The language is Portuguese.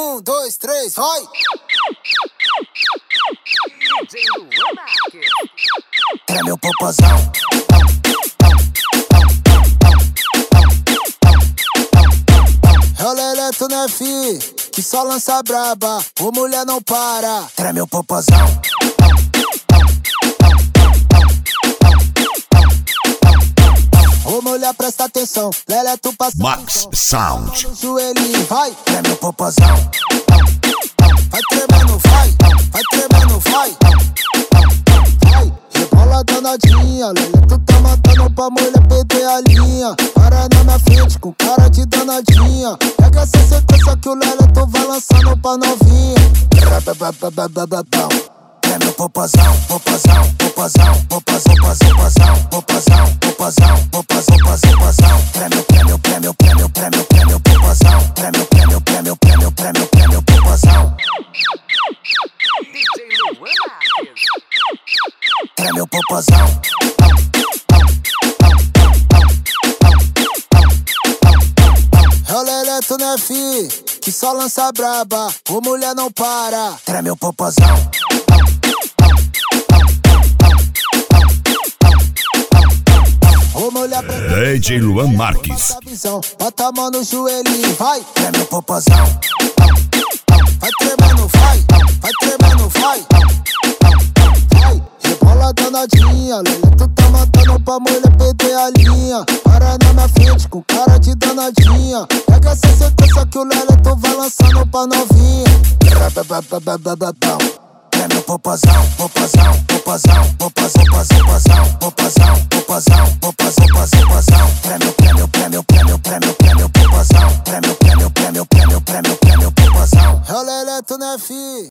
2, 3, vai! Treme o popozão. É o Leleto, né, fi? Que só lança braba, o mulher não para. Treme o popozão. Ô mulher, presta atenção, Leleto passa Max Sound. no joelhinho, vai, treme o popozão. Vai tremendo, vai, vai tremendo, vai. Vai, rebola danadinha, Leleto tá matando pra mulher perder a linha. Para na minha frente com cara de danadinha. Pega essa sequência que o Leleto vai lançando pra novinha. Treme o popozão, popozão, popozão, popozão, popozão, popozão, popozão, popozão, popozão. Treme, treme, treme, treme, treme, treme o popozão. Treme, treme, treme, treme, treme, treme o popozão. Treme o popozão. É o Leleto, né, fi? Que só lança braba, o mulher não para. Treme o popozão. Ô mulher, DJ Luan Marques. bota a mão no joelhinho, vai, treme o popozão. Vai tremendo, vai, vai tremendo, vai. Vai, rebola danadinha, Leleto tá matando pra mulher perder a linha. Para na minha frente com cara de danadinha. Pega essa sequência que o Leleto vai lançando pra novinha. Treme o popozão, popozão, popozão, popozão, popozão, popozão, popozão, popozão, popozão. Treme, treme, treme, treme, treme, treme o popozão. Treme, treme, treme, treme, treme, treme o popozão. É o Leleto, né, fi?